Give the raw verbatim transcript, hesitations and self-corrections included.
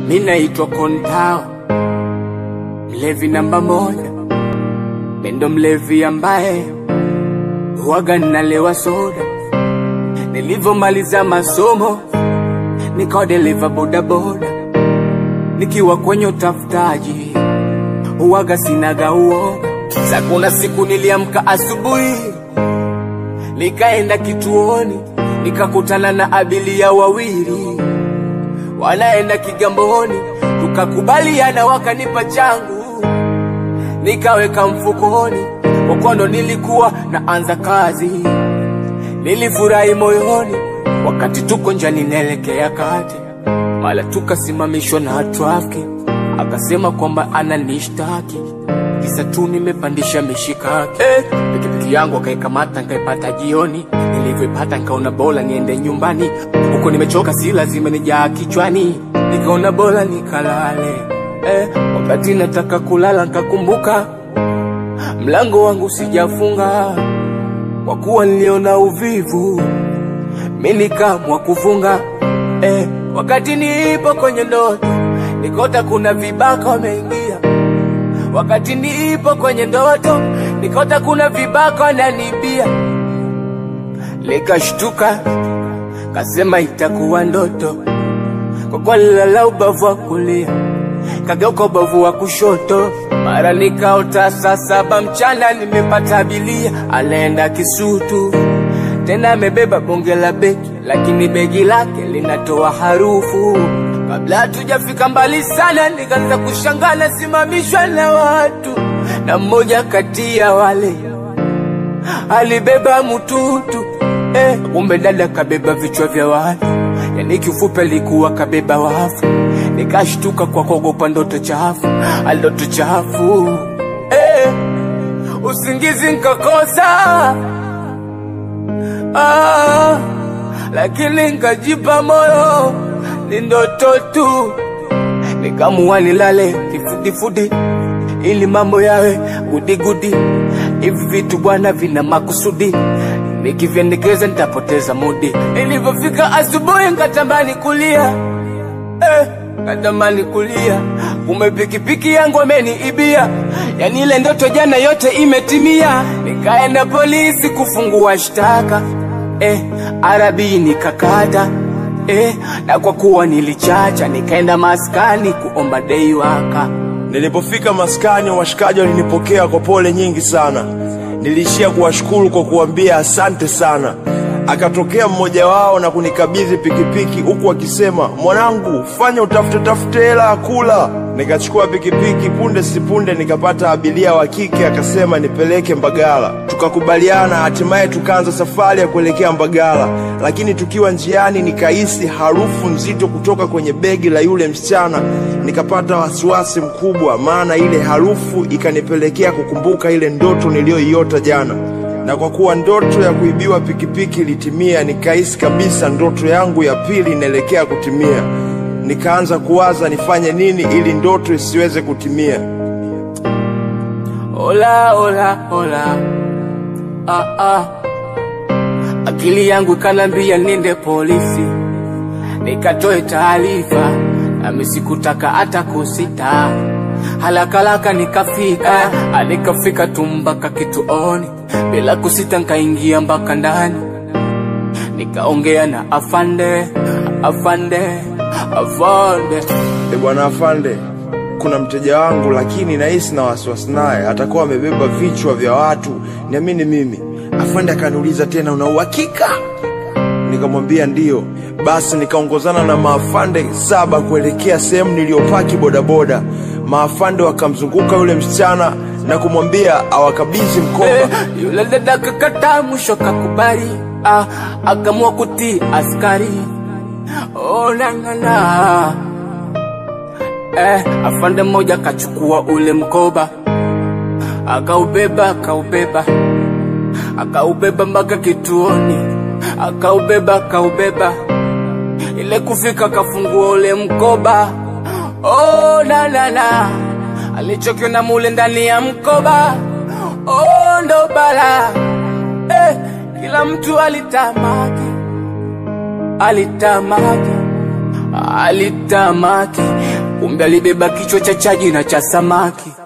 Mimi naitwa Kontao, mlevi namba moja. Mendo mlevi ambaye huwaga nalewa soda. Nilivyomaliza masomo nikao deliver boda boda. Nikiwa kwenye utafutaji huwaga sinaga uoga. Sasa kuna siku niliamka asubuhi, nikaenda kituoni, nikakutana na abilia wawili wanaenda Kigamboni. Tukakubaliana wakanipa changu nikaweka mfukoni. Wakondo nilikuwa naanza kazi, nilifurahi moyoni. Wakati tuko njani naelekea kati, mala tukasimamishwa na traffic. Akasema kwamba ananishtaki kisa tu nimepandisha mishikaki. Eh, pikipiki yangu akaikamata nikaipata jioni. Nilivyoipata nikaona bora niende nyumbani, huko nimechoka si lazima nijaa kichwani. Nikaona bora nikalale. Eh, wakati nataka kulala nikakumbuka mlango wangu sijafunga. Kwa kuwa niliona uvivu mimi nikaamua kufunga. Eh, wakati nipo kwenye ndoto nikota kuna vibaka wameingia. Wakati nipo kwenye ndoto nikota kuna vibaka wananibia. Nikashtuka kasema itakuwa ndoto, kwa kwa nilala ubavu wa kulia kageuka ubavu wa kushoto. Mara nikaota saa saba mchana nimepata abilia anaenda Kisutu. Tena amebeba bonge la begi, lakini begi lake linatoa harufu. Kabla hatujafika mbali sana nikaanza kushangana simamishwa na watu, na mmoja kati ya wale alibeba mtutu. Eh, kumbe dada kabeba vichwa vya watu, yani kifupi alikuwa kabeba wafu. Nikashtuka kwa kuogopa ndoto chafu, ndoto chafu. Eh, usingizi nikakosa. Ah, lakini nikajipa moyo ni ndoto tu. Nikamua nilale kifudifudi ili mambo yawe gudi gudi. Hivi vitu bwana vina makusudi, nikivyendekeza nitapoteza mudi. Nilipofika asubuhi nikatamani kulia. Eh, nikatamani kulia. Kumbe pikipiki yangu ameniibia. Yani ile ndoto jana yote imetimia. Nikaenda polisi kufungua shtaka. Eh, arabi nikakata. Eh, na kwa kuwa nilichacha nikaenda maskani kuomba dei waka. Nilipofika maskani washikaji walinipokea kwa pole nyingi sana. Nilishia kuwashukuru kwa kuambia asante sana. Akatokea mmoja wao na kunikabidhi pikipiki huku akisema, "Mwanangu, fanya utafute tafute hela kula." Nikachukua pikipiki, punde sipunde nikapata abilia wa kike akasema nipeleke Mbagala. Tukakubaliana, hatimaye tukaanza safari ya kuelekea Mbagala. Lakini tukiwa njiani nikahisi harufu nzito kutoka kwenye begi la yule msichana. Nikapata wasiwasi mkubwa, maana ile harufu ikanipelekea kukumbuka ile ndoto niliyoiota jana. Na kwa kuwa ndoto ya kuibiwa pikipiki ilitimia, nikahisi kabisa ndoto yangu ya pili inaelekea kutimia. Nikaanza kuwaza nifanye nini ili ndoto isiweze kutimia. Ola ola ola. Ah ah. Akili yangu kanambia nende polisi, nikatoe taarifa, na sikutaka hata kusita. Halakalaka nikafika, alikafika tumbaka kituoni. Bila kusita nikaingia mpaka ndani, nikaongea na afande, afande, afande. E bwana afande, kuna mteja wangu lakini nahisi na wasiwasi naye, atakuwa amebeba vichwa vya watu, niamini mimi. Afande akaniuliza tena, una uhakika? Nikamwambia ndio. Basi nikaongozana na maafande saba kuelekea sehemu niliyopaki bodaboda. Maafande wakamzunguka yule msichana na kumwambia awakabidhi mkoba. Eh, yule dada kakata mwisho kakubali. Ah, akamua kuti askari. Oh nangana. Eh, afande mmoja kachukua ule mkoba, akaubeba, akaubeba, akaubeba mpaka kituoni. Akaubeba, akaubeba. Ile kufika kafungua ule mkoba. Oh na na na. Alichokiona mule ndani ya mkoba, oh ndo bala. Eh, kila mtu alitamaki, alitamaki, alitamaki, kumbe alibeba kichwa cha chaji na cha samaki.